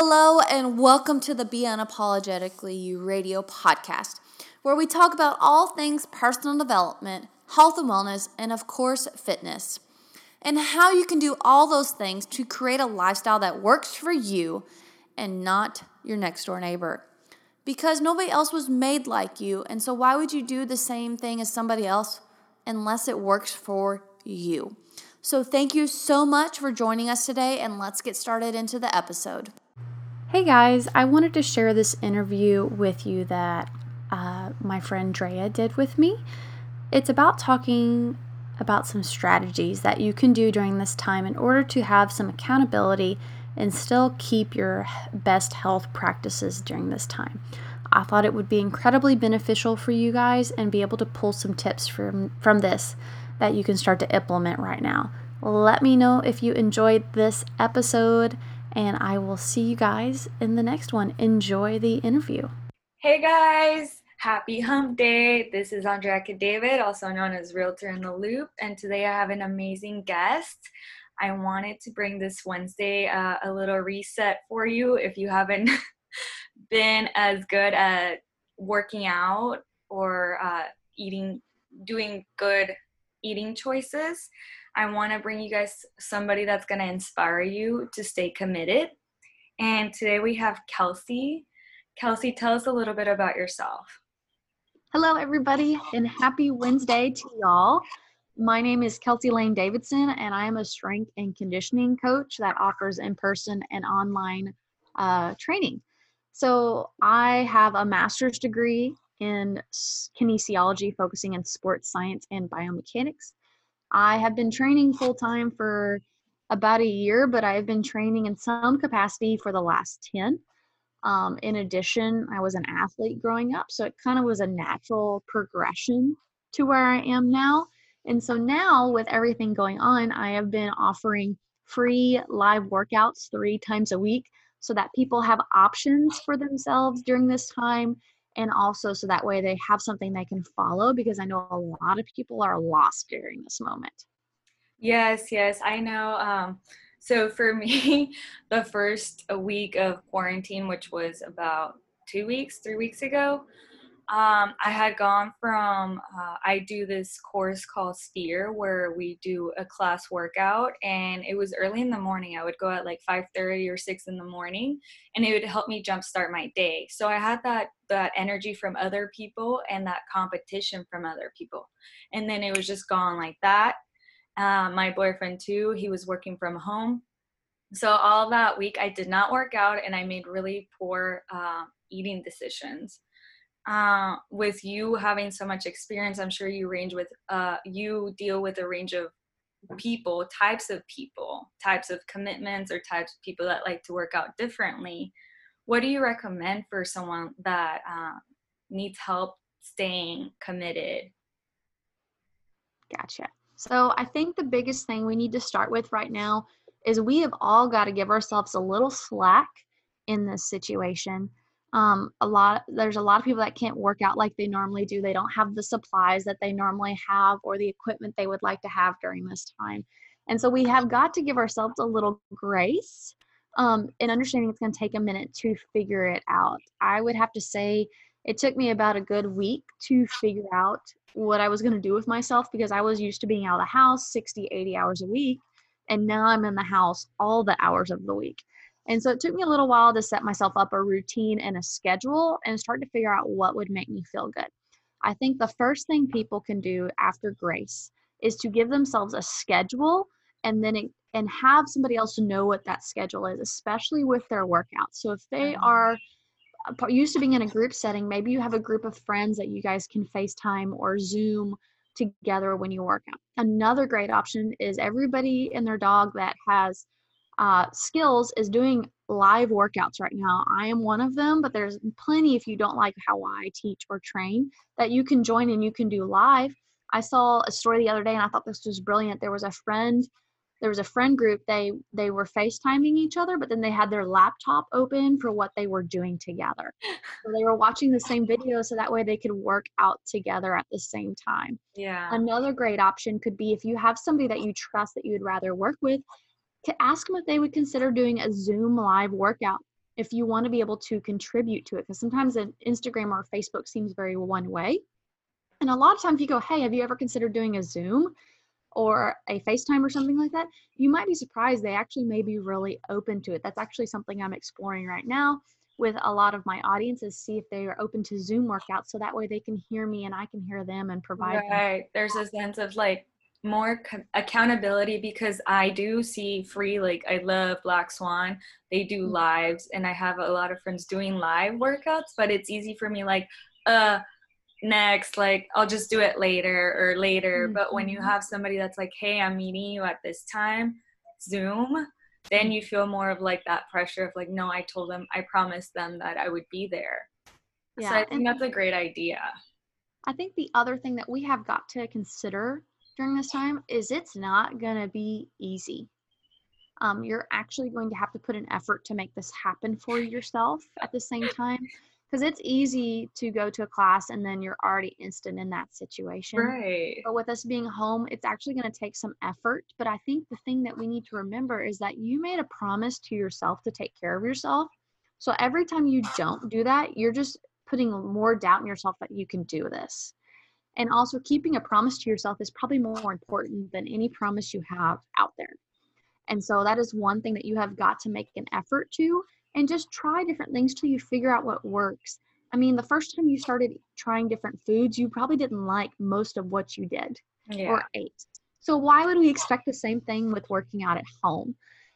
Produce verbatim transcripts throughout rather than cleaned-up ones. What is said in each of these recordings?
Hello, and welcome to the Be Unapologetically You radio podcast, where we talk about all things personal development, health and wellness, and of course, fitness, and how you can do all those things to create a lifestyle that works for you and not your next door neighbor. Because nobody else was made like you, and so why would you do the same thing as somebody else unless it works for you? So thank you so much for joining us today, and let's get started into the episode. Hey guys, I wanted to share this interview with you that uh, my friend Drea did with me. It's about talking about some strategies that you can do during this time in order to have some accountability and still keep your best health practices during this time. I thought it would be incredibly beneficial for you guys and be able to pull some tips from, from this that you can start to implement right now. Let me know if you enjoyed this episode, and I will see you guys in the next one. Enjoy the interview. Hey guys, happy hump day. This is Andrea David, also known as Realtor in the Loop, and today I have an amazing guest. I wanted to bring this Wednesday uh, a little reset for you if you haven't been as good at working out or uh, eating, doing good eating choices. I want to bring you guys somebody that's going to inspire you to stay committed. And today we have Kelsey. Kelsey, tell us a little bit about yourself. Hello, everybody, and happy Wednesday to y'all. My name is Kelsey Lane Davidson, and I am a strength and conditioning coach that offers in-person and online uh, training. So I have a master's degree in kinesiology, focusing in sports science and biomechanics. I have been training full-time for about a year, but I have been training in some capacity for the last ten. Um, in addition, I was an athlete growing up, so it kind of was a natural progression to where I am now. And so now, with everything going on, I have been offering free live workouts three times a week so that people have options for themselves during this time, and also so that way they have something they can follow, because I know a lot of people are lost during this moment. Yes, yes, I know. Um, so for me, the first week of quarantine, which was about two weeks, three weeks ago, um, I had gone from, uh, I do this course called Sphere where we do a class workout, and it was early in the morning. I would go at like five thirty or six in the morning, and it would help me jumpstart my day. So I had that, that energy from other people and that competition from other people. And then it was just gone like that. Uh, my boyfriend too, he was working from home. So all that week I did not work out, and I made really poor uh, eating decisions. Uh, with you having so much experience, I'm sure you range with, uh, you deal with a range of people, types of people, types of commitments, or types of people that like to work out differently. What do you recommend for someone that uh, needs help staying committed? Gotcha. So I think the biggest thing we need to start with right now is we have all got to give ourselves a little slack in this situation. Um, a lot, there's a lot of people that can't work out like they normally do. They don't have the supplies that they normally have or the equipment they would like to have during this time. And so we have got to give ourselves a little grace, um, and understanding it's going to take a minute to figure it out. I would have to say it took me about a good week to figure out what I was going to do with myself, because I was used to being out of the house sixty, eighty hours a week. And now I'm in the house all the hours of the week. And so it took me a little while to set myself up a routine and a schedule and start to figure out what would make me feel good. I think the first thing people can do after grace is to give themselves a schedule, and then it, and have somebody else know what that schedule is, especially with their workouts. So if they are used to being in a group setting, maybe you have a group of friends that you guys can FaceTime or Zoom together when you work out. Another great option is everybody and their dog that has uh, skills is doing live workouts right now. I am one of them, but there's plenty, if you don't like how I teach or train, that you can join and you can do live. I saw a story the other day and I thought this was brilliant. There was a friend there was a friend group, they they were FaceTiming each other, but then they had their laptop open for what they were doing together. So they were watching the same video, so that way they could work out together at the same time. Yeah. Another great option could be, if you have somebody that you trust that you would rather work with, to ask them if they would consider doing a Zoom live workout if you want to be able to contribute to it, because sometimes an Instagram or Facebook seems very one way. And a lot of times you go, hey, have you ever considered doing a Zoom or a FaceTime or something like that? You might be surprised they actually may be really open to it. That's actually something I'm exploring right now with a lot of my audiences, see if they are open to Zoom workouts, so that way they can hear me and I can hear them and provide Right. them. There's a sense of like more co- accountability, because I do see free, like I love Black Swan. They do Mm. lives, and I have a lot of friends doing live workouts, but it's easy for me like, uh, next, like I'll just do it later or later. Mhm. But when you have somebody that's like, hey, I'm meeting you at this time, Zoom, then you feel more of like that pressure of like, no, I told them, I promised them that I would be there. So Yeah, I think and that's a great idea. I think the other thing that we have got to consider during this time is it's not going to be easy. Um, you're actually going to have to put an effort to make this happen for yourself at the same time, because it's easy to go to a class and then you're already instant in that situation. Right. But with us being home, it's actually going to take some effort. But I think the thing that we need to remember is that you made a promise to yourself to take care of yourself. So every time you don't do that, you're just putting more doubt in yourself that you can do this. And also, keeping a promise to yourself is probably more important than any promise you have out there. And so that is one thing that you have got to make an effort to, and just try different things till you figure out what works. I mean, the first time you started trying different foods, you probably didn't like most of what you did Yeah. or ate. So why would we expect the same thing with working out at home?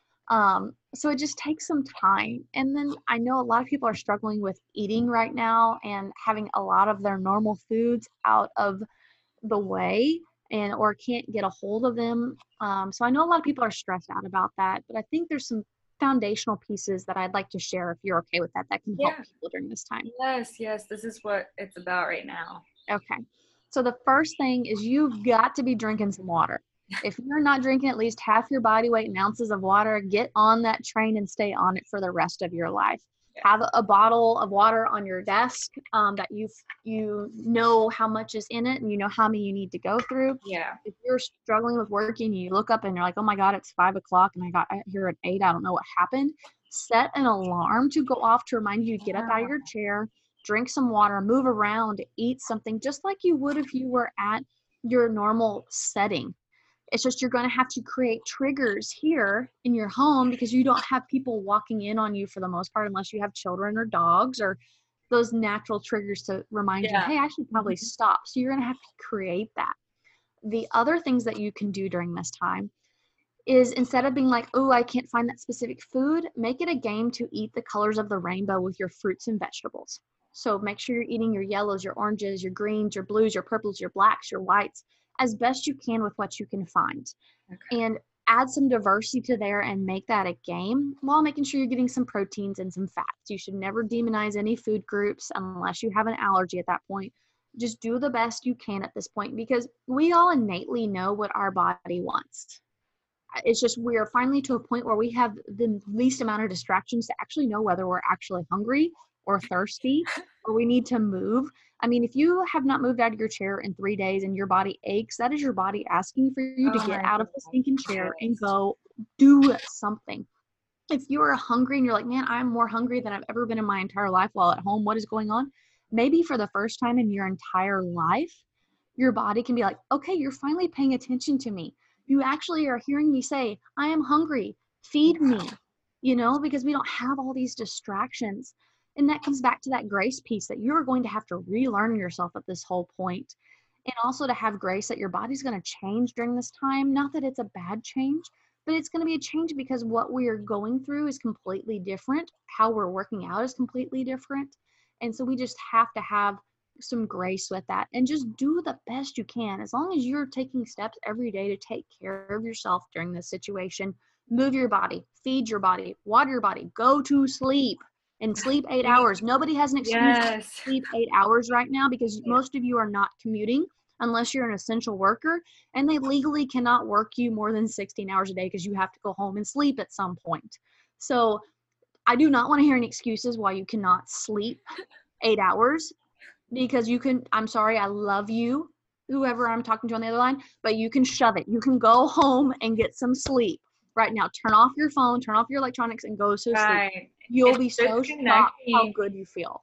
Um, so it just takes some time. And then I know a lot of people are struggling with eating right now and having a lot of their normal foods out of the way, and or can't get a hold of them. Um, so I know a lot of people are stressed out about that, but I think there's some foundational pieces that I'd like to share, if you're okay with that, that can help Yeah. people during this time. Yes, yes, this is what it's about right now. Okay. So the first thing is you've got to be drinking some water. If you're not drinking at least half your body weight in ounces of water, get on that train and stay on it for the rest of your life. Yeah. Have a bottle of water on your desk um, that you you know how much is in it and you know how many you need to go through. Yeah. If you're struggling with working, you look up and you're like, oh my God, it's five o'clock and I got here at eight. I don't know what happened. Set an alarm to go off to remind you to get up out of your chair, drink some water, move around, eat something, just like you would if you were at your normal setting. It's just you're going to have to create triggers here in your home because you don't have people walking in on you for the most part, unless you have children or dogs or those natural triggers to remind Yeah. you, hey, I should probably stop. So you're going to have to create that. The other things that you can do during this time is, instead of being like, oh, I can't find that specific food, make it a game to eat the colors of the rainbow with your fruits and vegetables. So make sure you're eating your yellows, your oranges, your greens, your blues, your purples, your blacks, your whites, as best you can with what you can find. Okay. And add some diversity to there and make that a game, while making sure you're getting some proteins and some fats. You should never demonize any food groups unless you have an allergy at that point. Just do the best you can at this point, because we all innately know what our body wants. It's just we're finally to a point where we have the least amount of distractions to actually know whether we're actually hungry or thirsty or we need to move. I mean, if you have not moved out of your chair in three days and your body aches, that is your body asking for you to Oh get my out of the God. stinking chair and Yes. go do something. If you are hungry and you're like, man, I'm more hungry than I've ever been in my entire life while at home, what is going on? Maybe for the first time in your entire life, your body can be like, okay, you're finally paying attention to me. You actually are hearing me say, I am hungry, feed me, you know, because we don't have all these distractions. And that comes back to that grace piece that you're going to have to relearn yourself at this whole point. And also to have grace that your body's going to change during this time. Not that it's a bad change, but it's going to be a change because what we are going through is completely different. How we're working out is completely different. And so we just have to have some grace with that and just do the best you can. As long as you're taking steps every day to take care of yourself during this situation, move your body, feed your body, water your body, go to sleep and sleep eight hours. Nobody has an excuse to Yes. sleep eight hours right now because most of you are not commuting unless you're an essential worker, and they legally cannot work you more than sixteen hours a day because you have to go home and sleep at some point. So I do not want to hear any excuses why you cannot sleep eight hours. Because you can, I'm sorry, I love you, whoever I'm talking to on the other line, but you can shove it. You can go home and get some sleep right now. Turn off your phone, turn off your electronics, and go to sleep. Right. you'll be it's so shocked how disconnecting. good you feel.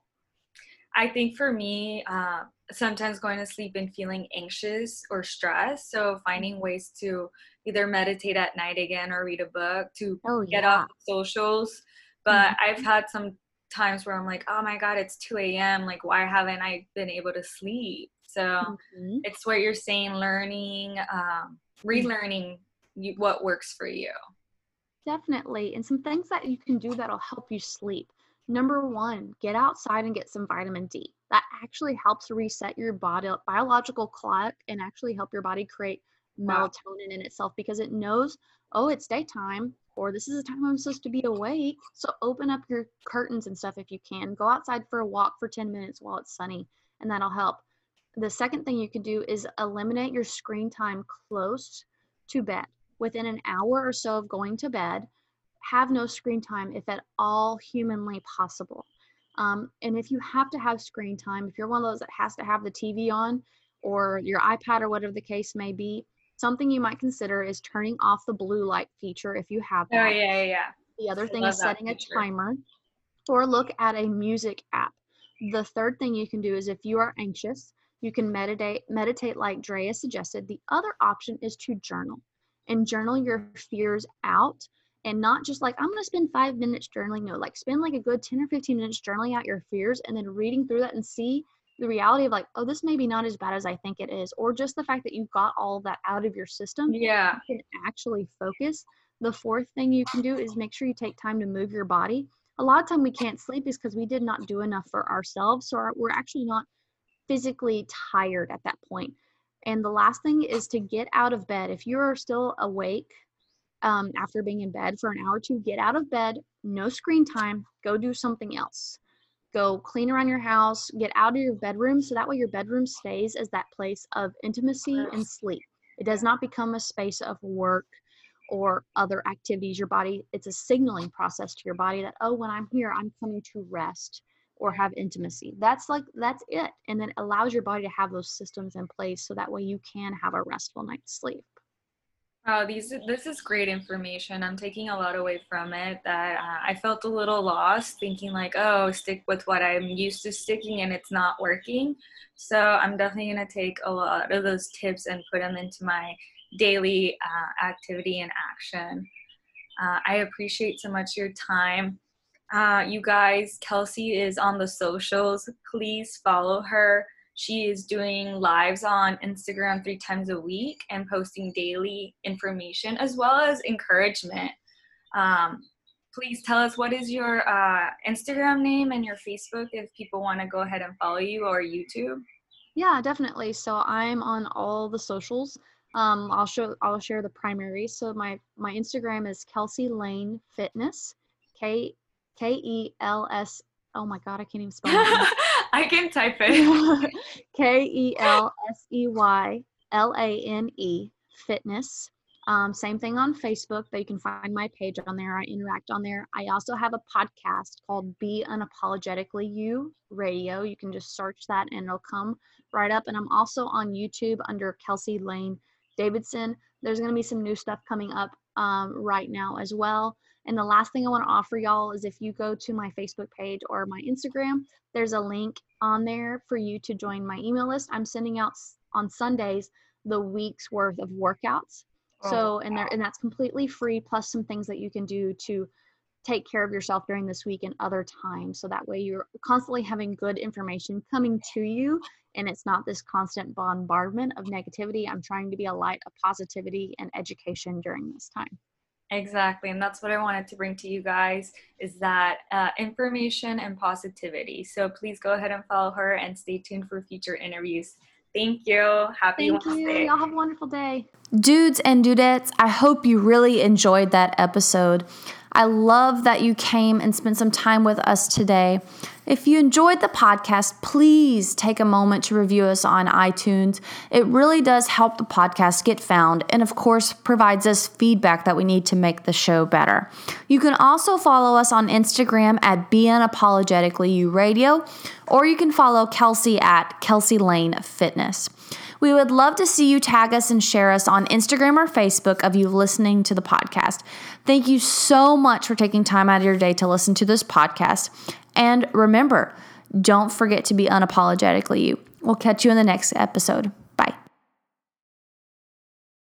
I think for me, uh, sometimes going to sleep and feeling anxious or stressed. So finding ways to either meditate at night again or read a book to Oh, get yeah. off the socials. But Mhm. I've had some times where I'm like, oh my God, it's two a.m. Like, why haven't I been able to sleep? So Mhm. it's what you're saying, learning, um, relearning you, what works for you. Definitely. And some things that you can do that'll help you sleep. Number one, get outside and get some vitamin D. That actually helps reset your body biological clock and actually help your body create Wow. melatonin in itself because it knows, oh, it's daytime or this is the time I'm supposed to be awake. So open up your curtains and stuff if you can. Go outside for a walk for ten minutes while it's sunny, and that'll help. The second thing you can do is eliminate your screen time close to bed. Within an hour or so of going to bed, have no screen time if at all humanly possible. Um, and if you have to have screen time, if you're one of those that has to have the T V on or your iPad or whatever the case may be, something you might consider is turning off the blue light feature if you have Oh, that. yeah, yeah. The other I thing love is that setting a feature. timer or look at a music app. The third thing you can do is if you are anxious, you can meditate meditate like Drea suggested. The other option is to journal and journal your fears out, and not just like I'm going to spend five minutes journaling. No, like spend like a good ten or fifteen minutes journaling out your fears and then reading through that and see the reality of like, oh, this may be not as bad as I think it is, or just the fact that you got all of that out of your system. Yeah. You can actually focus. The fourth thing you can do is make sure you take time to move your body. A lot of time we can't sleep is because we did not do enough for ourselves. So our, we're actually not physically tired at that point. And the last thing is to get out of bed. If you're still awake um, after being in bed for an hour or two, get out of bed, no screen time, go do something else. Go clean around your house, get out of your bedroom so that way your bedroom stays as that place of intimacy and sleep. It does not become a space of work or other activities. Your body, it's a signaling process to your body that, oh, when I'm here, I'm coming to rest or have intimacy. That's like, that's it. And then it allows your body to have those systems in place so that way you can have a restful night's sleep. Wow, these this is great information. I'm taking a lot away from it that uh, I felt a little lost thinking like, oh, stick with what I'm used to sticking and it's not working. So I'm definitely going to take a lot of those tips and put them into my daily uh, activity and action. Uh, I appreciate so much your time. Uh, you guys, Kelsey is on the socials. Please follow her. She is doing lives on Instagram three times a week and posting daily information as well as encouragement. Um, please tell us, what is your uh, Instagram name and your Facebook if people want to go ahead and follow you, or YouTube? Yeah, definitely. So I'm on all the socials. Um, I'll show I'll share the primary. So my my Instagram is Kelsey Lane Fitness, K K E L S. Oh my God, I can't even spell it. I can type it. K E L S E Y L A N E Fitness. Um, same thing on Facebook, but you can find my page on there. I interact on there. I also have a podcast called Be Unapologetically You Radio. You can just search that and it'll come right up. And I'm also on YouTube under Kelsey Lane Davidson. There's going to be some new stuff coming up um, right now as well. And the last thing I want to offer y'all is if you go to my Facebook page or my Instagram, there's a link on there for you to join my email list. I'm sending out on Sundays the week's worth of workouts. So, and there, and that's completely free, plus some things that you can do to take care of yourself during this week and other times. So that way you're constantly having good information coming to you and it's not this constant bombardment of negativity. I'm trying to be a light of positivity and education during this time. Exactly. And that's what I wanted to bring to you guys is that uh, information and positivity. So please go ahead and follow her and stay tuned for future interviews. Thank you. Happy Thank Wednesday. you. Y'all have a wonderful day. Dudes and dudettes, I hope you really enjoyed that episode. I love that you came and spent some time with us today. If you enjoyed the podcast, please take a moment to review us on iTunes. It really does help the podcast get found and, of course, provides us feedback that we need to make the show better. You can also follow us on Instagram at Be Unapologetically You Radio, or you can follow Kelsey at Kelsey Lane Fitness. We would love to see you tag us and share us on Instagram or Facebook of you listening to the podcast. Thank you so much for taking time out of your day to listen to this podcast. And remember, don't forget to be unapologetically you. We'll catch you in the next episode.